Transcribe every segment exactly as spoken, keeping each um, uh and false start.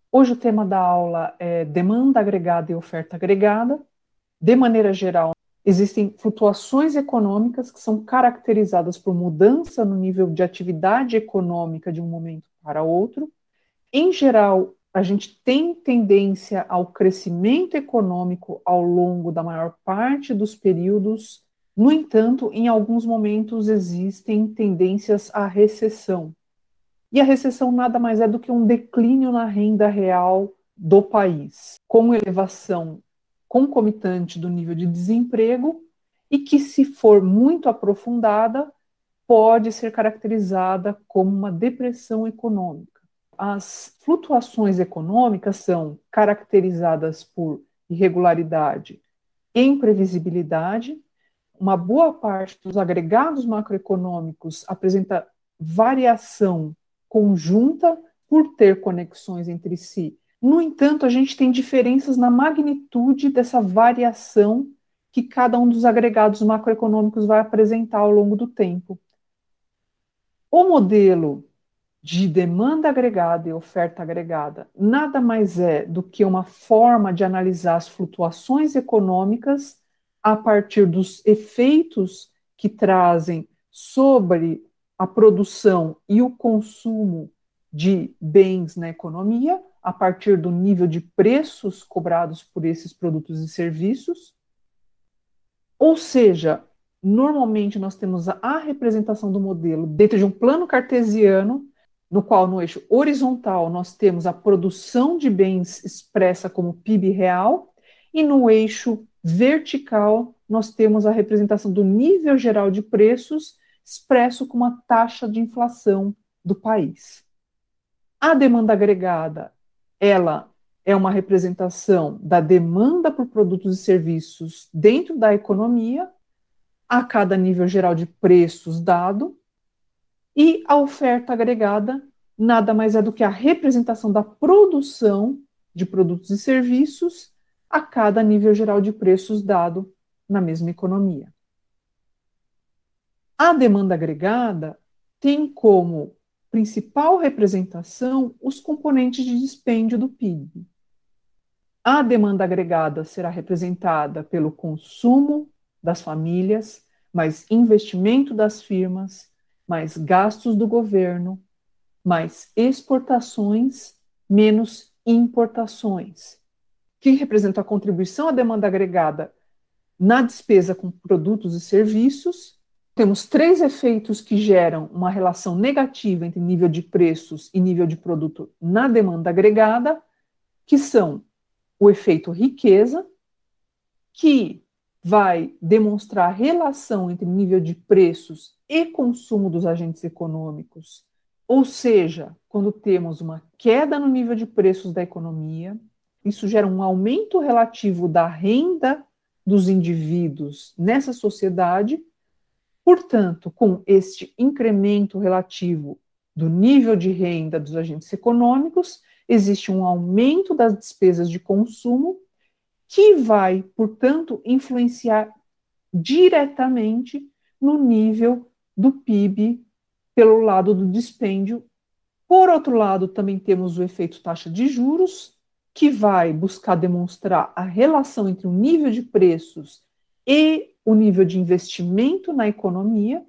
Hoje o tema da aula é demanda agregada e oferta agregada. De maneira geral, existem flutuações econômicas que são caracterizadas por mudança no nível de atividade econômica de um momento para outro. Em geral, a gente tem tendência ao crescimento econômico ao longo da maior parte dos períodos. No entanto, em alguns momentos existem tendências à recessão. E a recessão nada mais é do que um declínio na renda real do país, com elevação concomitante do nível de desemprego e que, se for muito aprofundada, pode ser caracterizada como uma depressão econômica. As flutuações econômicas são caracterizadas por irregularidade e imprevisibilidade. Uma boa parte dos agregados macroeconômicos apresenta variação conjunta por ter conexões entre si. No entanto, a gente tem diferenças na magnitude dessa variação que cada um dos agregados macroeconômicos vai apresentar ao longo do tempo. O modelo de demanda agregada e oferta agregada nada mais é do que uma forma de analisar as flutuações econômicas a partir dos efeitos que trazem sobre a produção e o consumo de bens na economia, a partir do nível de preços cobrados por esses produtos e serviços. Ou seja, normalmente nós temos a representação do modelo dentro de um plano cartesiano, no qual no eixo horizontal nós temos a produção de bens expressa como P I B real, e no eixo vertical nós temos a representação do nível geral de preços expresso como a taxa de inflação do país. A demanda agregada, ela é uma representação da demanda por produtos e serviços dentro da economia, a cada nível geral de preços dado, e a oferta agregada nada mais é do que a representação da produção de produtos e serviços a cada nível geral de preços dado na mesma economia. A demanda agregada tem como principal representação os componentes de dispêndio do P I B. A demanda agregada será representada pelo consumo das famílias, mais investimento das firmas, mais gastos do governo, mais exportações, menos importações, que representa a contribuição à demanda agregada na despesa com produtos e serviços. Temos três efeitos que geram uma relação negativa entre nível de preços e nível de produto na demanda agregada, que são o efeito riqueza, que vai demonstrar a relação entre nível de preços e consumo dos agentes econômicos, ou seja, quando temos uma queda no nível de preços da economia, isso gera um aumento relativo da renda dos indivíduos nessa sociedade. Portanto, com este incremento relativo do nível de renda dos agentes econômicos, existe um aumento das despesas de consumo que vai, portanto, influenciar diretamente no nível do P I B pelo lado do dispêndio. Por outro lado, também temos o efeito taxa de juros, que vai buscar demonstrar a relação entre o nível de preços e o nível de investimento na economia,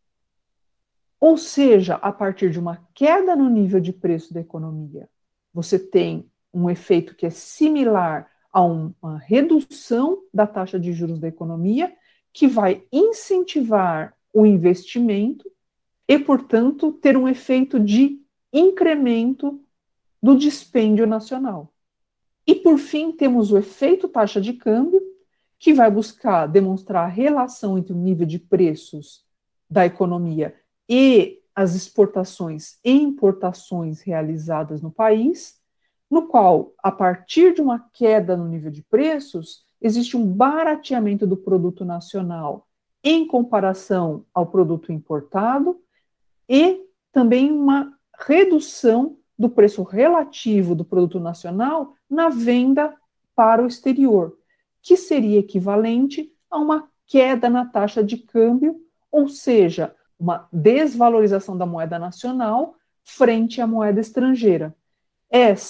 ou seja, a partir de uma queda no nível de preço da economia, você tem um efeito que é similar a uma redução da taxa de juros da economia, que vai incentivar o investimento e, portanto, ter um efeito de incremento do dispêndio nacional. E, por fim, temos o efeito taxa de câmbio, que vai buscar demonstrar a relação entre o nível de preços da economia e as exportações e importações realizadas no país, no qual, a partir de uma queda no nível de preços, existe um barateamento do produto nacional em comparação ao produto importado e também uma redução do preço relativo do produto nacional na venda para o exterior, que seria equivalente a uma queda na taxa de câmbio, ou seja, uma desvalorização da moeda nacional frente à moeda estrangeira. Essa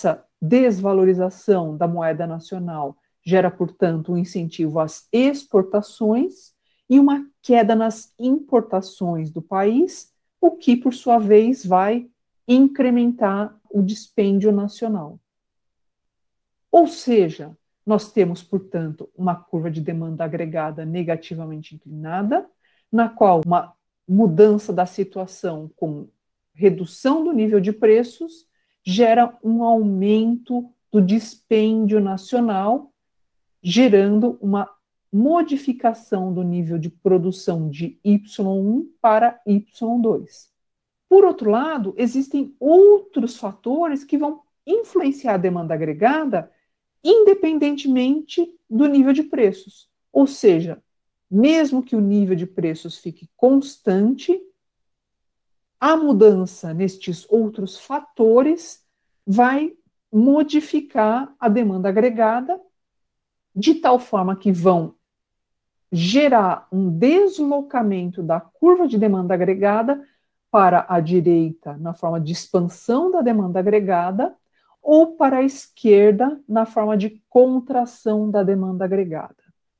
desvalorização da moeda nacional gera, portanto, um incentivo às exportações e uma queda nas importações do país, o que, por sua vez, vai incrementar o dispêndio nacional. Ou seja, nós temos, portanto, uma curva de demanda agregada negativamente inclinada, na qual uma mudança da situação com redução do nível de preços gera um aumento do dispêndio nacional, gerando uma modificação do nível de produção de Y um para Y dois. Por outro lado, existem outros fatores que vão influenciar a demanda agregada independentemente do nível de preços. Ou seja, mesmo que o nível de preços fique constante, a mudança nestes outros fatores vai modificar a demanda agregada de tal forma que vão gerar um deslocamento da curva de demanda agregada para a direita na forma de expansão da demanda agregada ou para a esquerda na forma de contração da demanda agregada.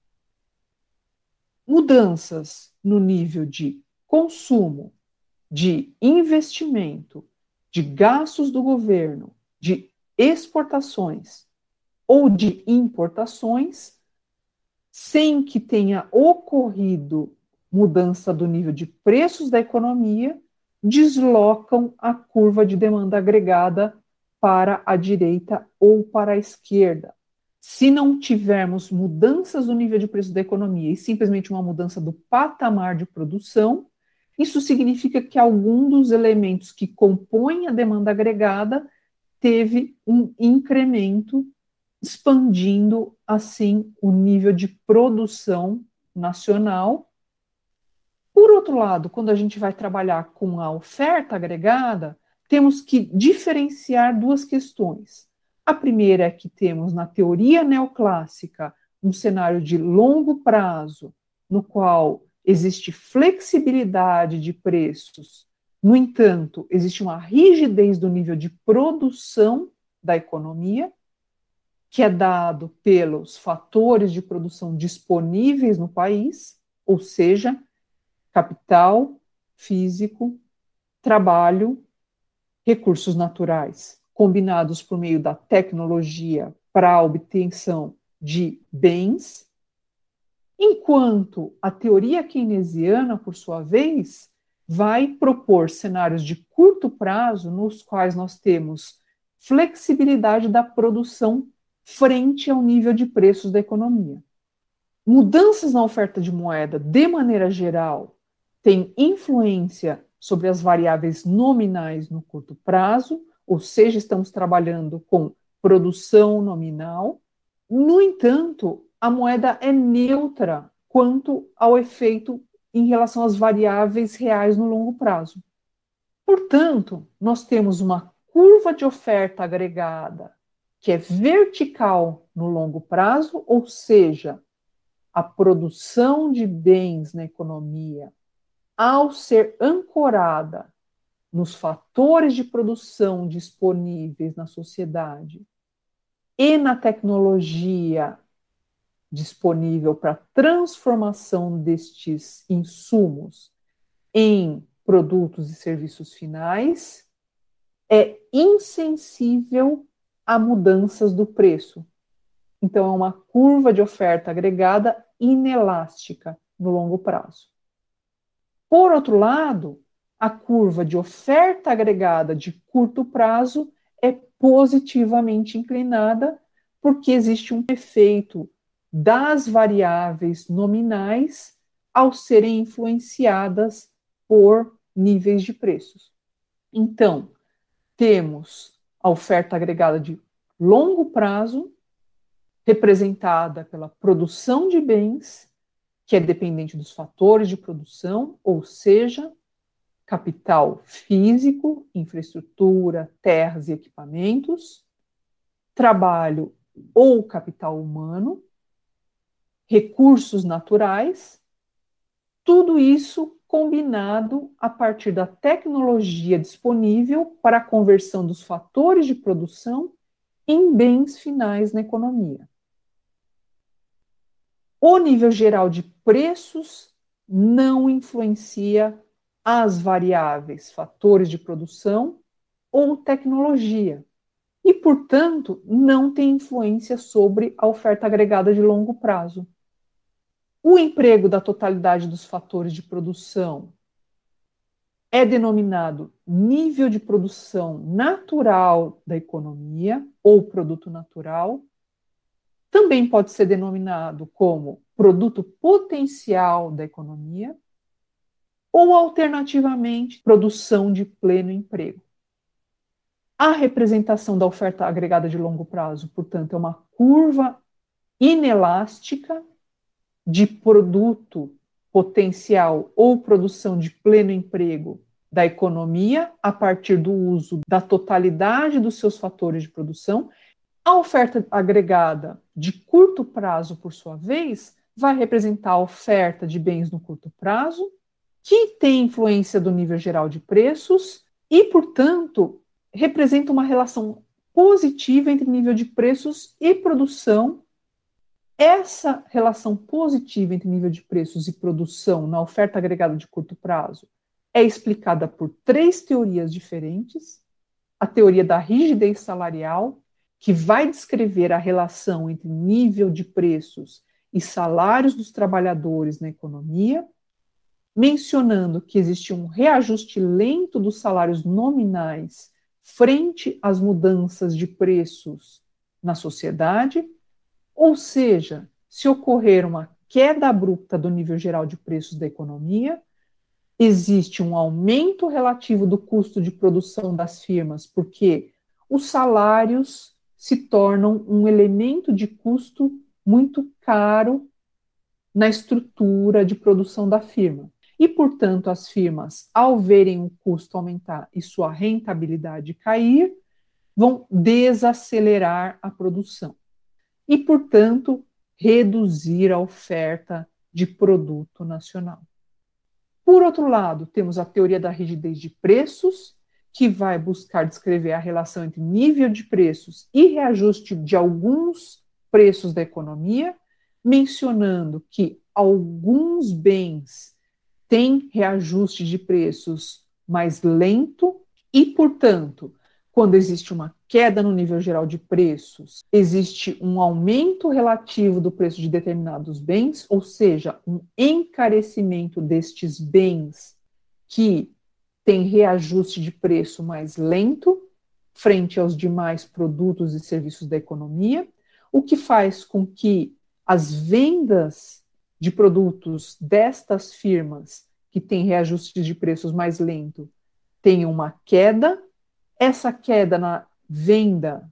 Mudanças no nível de consumo, de investimento, de gastos do governo, de exportações ou de importações, sem que tenha ocorrido mudança do nível de preços da economia, deslocam a curva de demanda agregada para a direita ou para a esquerda. Se não tivermos mudanças do nível de preço da economia e simplesmente uma mudança do patamar de produção, isso significa que algum dos elementos que compõem a demanda agregada teve um incremento, expandindo, assim, o nível de produção nacional. Por outro lado, quando a gente vai trabalhar com a oferta agregada, temos que diferenciar duas questões. A primeira é que temos, na teoria neoclássica, um cenário de longo prazo, no qual existe flexibilidade de preços. No entanto, existe uma rigidez do nível de produção da economia, que é dado pelos fatores de produção disponíveis no país, ou seja, capital, físico, trabalho, recursos naturais, combinados por meio da tecnologia para a obtenção de bens, enquanto a teoria keynesiana, por sua vez, vai propor cenários de curto prazo nos quais nós temos flexibilidade da produção frente ao nível de preços da economia. Mudanças na oferta de moeda, de maneira geral, têm influência sobre as variáveis nominais no curto prazo, ou seja, estamos trabalhando com produção nominal. No entanto, a moeda é neutra quanto ao efeito em relação às variáveis reais no longo prazo. Portanto, nós temos uma curva de oferta agregada que é vertical no longo prazo, ou seja, a produção de bens na economia, ao ser ancorada nos fatores de produção disponíveis na sociedade e na tecnologia disponível para transformação destes insumos em produtos e serviços finais, é insensível a mudanças do preço. Então, é uma curva de oferta agregada inelástica no longo prazo. Por outro lado, a curva de oferta agregada de curto prazo é positivamente inclinada, porque existe um efeito das variáveis nominais ao serem influenciadas por níveis de preços. Então, temos a oferta agregada de longo prazo, representada pela produção de bens, que é dependente dos fatores de produção, ou seja, capital físico, infraestrutura, terras e equipamentos, trabalho ou capital humano, recursos naturais, tudo isso combinado a partir da tecnologia disponível para a conversão dos fatores de produção em bens finais na economia. O nível geral de preços não influencia as variáveis, fatores de produção ou tecnologia, e, portanto, não tem influência sobre a oferta agregada de longo prazo. O emprego da totalidade dos fatores de produção é denominado nível de produção natural da economia ou produto natural. Também pode ser denominado como produto potencial da economia ou, alternativamente, produção de pleno emprego. A representação da oferta agregada de longo prazo, portanto, é uma curva inelástica de produto potencial ou produção de pleno emprego da economia a partir do uso da totalidade dos seus fatores de produção. A oferta agregada de curto prazo, por sua vez, vai representar a oferta de bens no curto prazo, que tem influência do nível geral de preços e, portanto, representa uma relação positiva entre nível de preços e produção. Essa relação positiva entre nível de preços e produção na oferta agregada de curto prazo é explicada por três teorias diferentes. A teoria da rigidez salarial, que vai descrever a relação entre nível de preços e salários dos trabalhadores na economia, mencionando que existe um reajuste lento dos salários nominais frente às mudanças de preços na sociedade, ou seja, se ocorrer uma queda abrupta do nível geral de preços da economia, existe um aumento relativo do custo de produção das firmas, porque os salários se tornam um elemento de custo muito caro na estrutura de produção da firma. E, portanto, as firmas, ao verem o custo aumentar e sua rentabilidade cair, vão desacelerar a produção e, portanto, reduzir a oferta de produto nacional. Por outro lado, temos a teoria da rigidez de preços, que vai buscar descrever a relação entre nível de preços e reajuste de alguns preços da economia, mencionando que alguns bens têm reajuste de preços mais lento e, portanto, quando existe uma queda no nível geral de preços, existe um aumento relativo do preço de determinados bens, ou seja, um encarecimento destes bens que tem reajuste de preço mais lento frente aos demais produtos e serviços da economia, o que faz com que as vendas de produtos destas firmas que têm reajuste de preços mais lento tenham uma queda. Essa queda na venda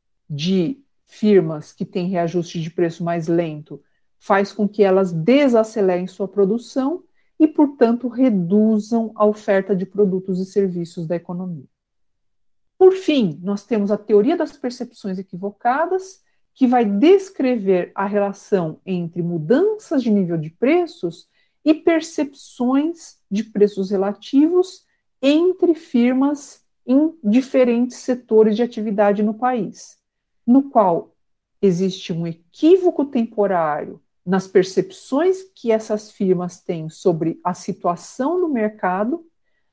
de firmas que têm reajuste de preço mais lento faz com que elas desacelerem sua produção e, portanto, reduzam a oferta de produtos e serviços da economia. Por fim, nós temos a teoria das percepções equivocadas, que vai descrever a relação entre mudanças de nível de preços e percepções de preços relativos entre firmas em diferentes setores de atividade no país, no qual existe um equívoco temporário nas percepções que essas firmas têm sobre a situação no mercado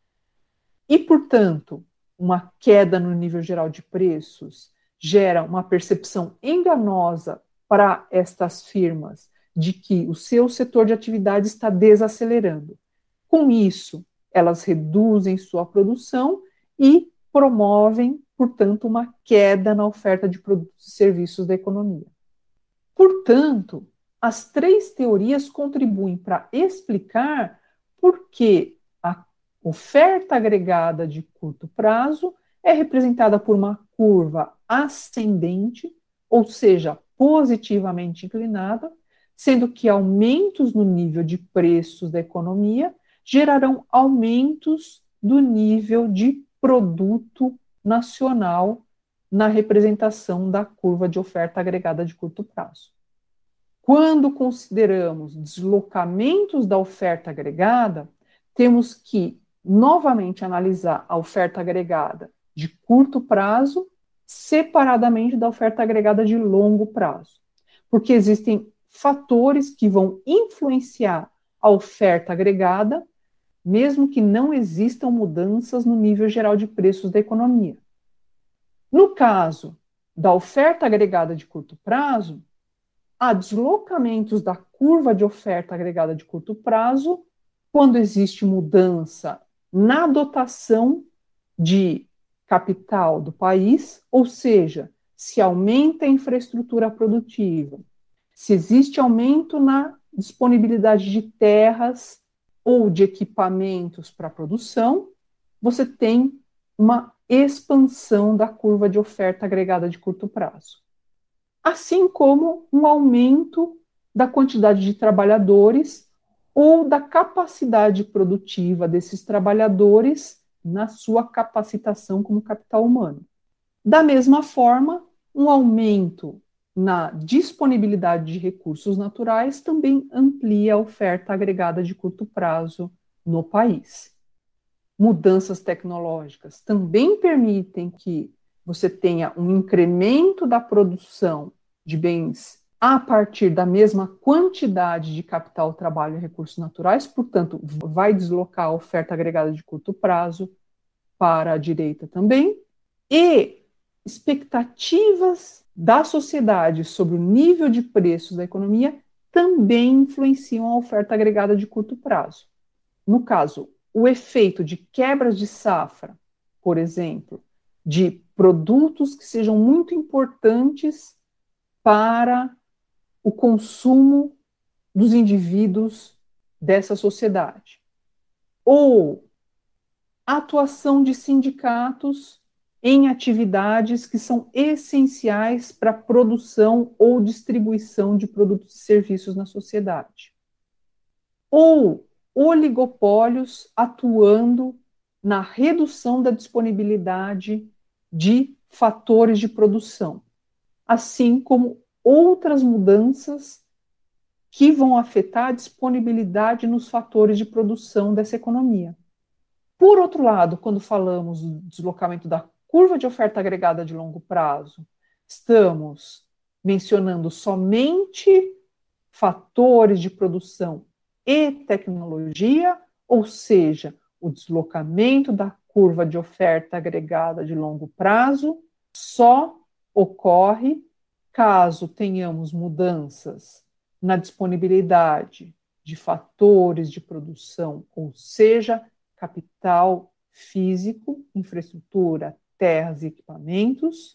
e, portanto, uma queda no nível geral de preços gera uma percepção enganosa para estas firmas de que o seu setor de atividade está desacelerando. Com isso, elas reduzem sua produção e promovem, portanto, uma queda na oferta de produtos e serviços da economia. Portanto, as três teorias contribuem para explicar por que a oferta agregada de curto prazo é representada por uma curva ascendente, ou seja, positivamente inclinada, sendo que aumentos no nível de preços da economia gerarão aumentos do nível de produto nacional na representação da curva de oferta agregada de curto prazo. Quando consideramos deslocamentos da oferta agregada, temos que novamente analisar a oferta agregada de curto prazo separadamente da oferta agregada de longo prazo, porque existem fatores que vão influenciar a oferta agregada, mesmo que não existam mudanças no nível geral de preços da economia. No caso da oferta agregada de curto prazo, há deslocamentos da curva de oferta agregada de curto prazo quando existe mudança na dotação de capital do país, ou seja, se aumenta a infraestrutura produtiva, se existe aumento na disponibilidade de terras ou de equipamentos para a produção, você tem uma expansão da curva de oferta agregada de curto prazo. Assim como um aumento da quantidade de trabalhadores ou da capacidade produtiva desses trabalhadores na sua capacitação como capital humano. Da mesma forma, um aumento na disponibilidade de recursos naturais também amplia a oferta agregada de curto prazo no país. Mudanças tecnológicas também permitem que você tenha um incremento da produção de bens a partir da mesma quantidade de capital, trabalho e recursos naturais, portanto, vai deslocar a oferta agregada de curto prazo para a direita também, e expectativas da sociedade sobre o nível de preços da economia também influenciam a oferta agregada de curto prazo. No caso, o efeito de quebras de safra, por exemplo, de produtos que sejam muito importantes para o consumo dos indivíduos dessa sociedade, ou a atuação de sindicatos em atividades que são essenciais para a produção ou distribuição de produtos e serviços na sociedade, ou oligopólios atuando na redução da disponibilidade de fatores de produção, assim como outras mudanças que vão afetar a disponibilidade nos fatores de produção dessa economia. Por outro lado, quando falamos do deslocamento da curva de oferta agregada de longo prazo, estamos mencionando somente fatores de produção e tecnologia, ou seja, o deslocamento da curva de oferta agregada de longo prazo só ocorre caso tenhamos mudanças na disponibilidade de fatores de produção, ou seja, capital físico, infraestrutura, terras e equipamentos,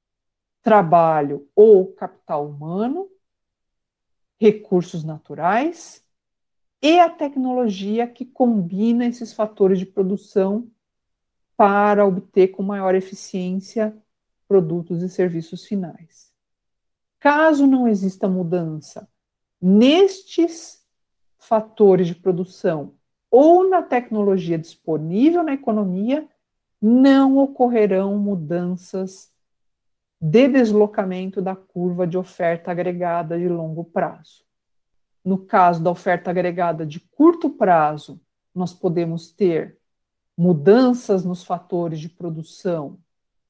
trabalho ou capital humano, recursos naturais e a tecnologia que combina esses fatores de produção para obter com maior eficiência produtos e serviços finais. Caso não exista mudança nestes fatores de produção ou na tecnologia disponível na economia, não ocorrerão mudanças de deslocamento da curva de oferta agregada de longo prazo. No caso da oferta agregada de curto prazo, nós podemos ter mudanças nos fatores de produção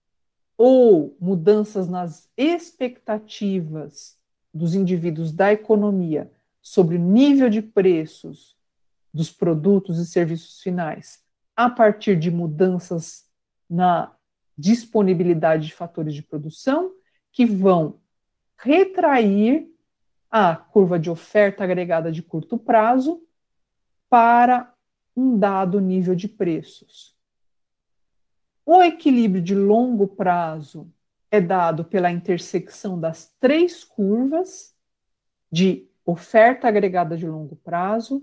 ou mudanças nas expectativas dos indivíduos da economia sobre o nível de preços dos produtos e serviços finais a partir de mudanças na disponibilidade de fatores de produção que vão retrair a curva de oferta agregada de curto prazo para um dado nível de preços. O equilíbrio de longo prazo é dado pela intersecção das três curvas de oferta agregada de longo prazo,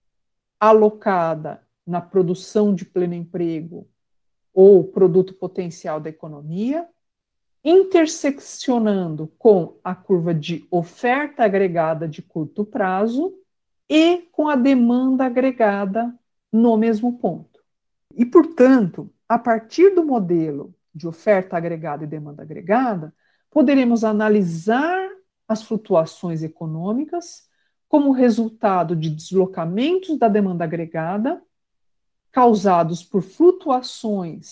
alocada na produção de pleno emprego ou produto potencial da economia, interseccionando com a curva de oferta agregada de curto prazo e com a demanda agregada no mesmo ponto. E, portanto, a partir do modelo de oferta agregada e demanda agregada, poderemos analisar as flutuações econômicas como resultado de deslocamentos da demanda agregada causados por flutuações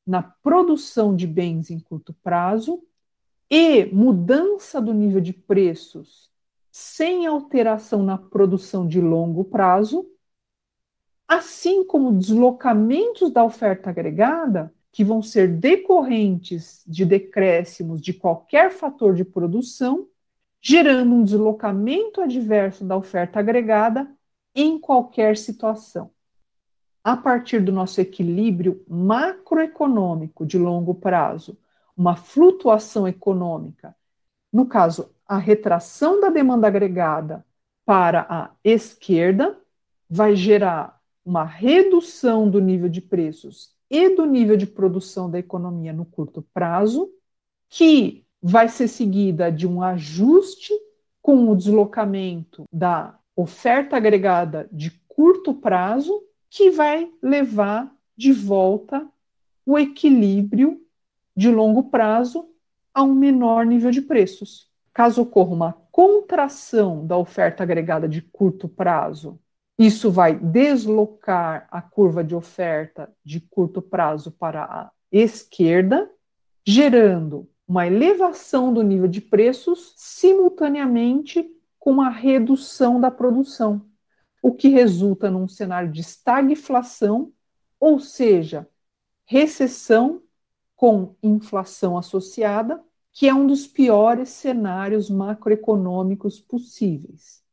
na produção de bens em curto prazo e mudança do nível de preços sem alteração na produção de longo prazo, assim como deslocamentos da oferta agregada, que vão ser decorrentes de decréscimos de qualquer fator de produção, gerando um deslocamento adverso da oferta agregada em qualquer situação. A partir do nosso equilíbrio macroeconômico de longo prazo, uma flutuação econômica, no caso, a retração da demanda agregada para a esquerda, vai gerar uma redução do nível de preços e do nível de produção da economia no curto prazo, que vai ser seguida de um ajuste com o deslocamento da oferta agregada de curto prazo, que vai levar de volta o equilíbrio de longo prazo a um menor nível de preços. Caso ocorra uma contração da oferta agregada de curto prazo, isso vai deslocar a curva de oferta de curto prazo para a esquerda, gerando uma elevação do nível de preços simultaneamente com uma redução da produção, o que resulta num cenário de estagflação, ou seja, recessão com inflação associada, que é um dos piores cenários macroeconômicos possíveis.